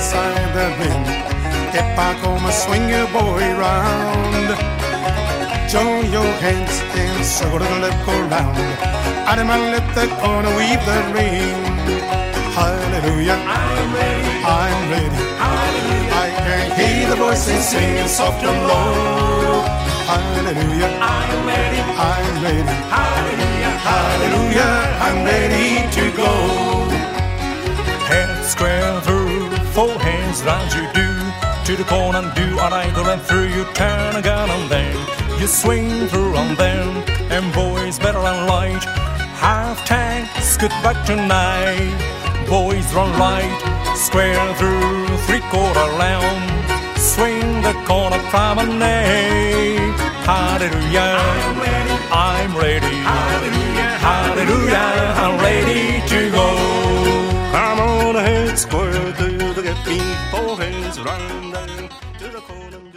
beside the wind. Get back home and swing your boy round. Join your hands and circle the left go round. Adam and let the corner weave the ring. Hallelujah, I'm ready, I'm ready. Hallelujah, I can hear the voices singing soft and low. Hallelujah, I'm ready, I'm ready. Hallelujah, hallelujah, I'm ready to go. Head square through, four hands round you do. To the corner and do a right and through. You turn again and then you swing through and then. And boys better run right. Half tank, scoot back tonight. Boys run right, square through, three-quarter round. Swing the corner promenade. Hallelujah, I'm ready, I'm ready. Hallelujah, hallelujah, I'm ready to go. Come on ahead, square through the get me four hands round to the corner.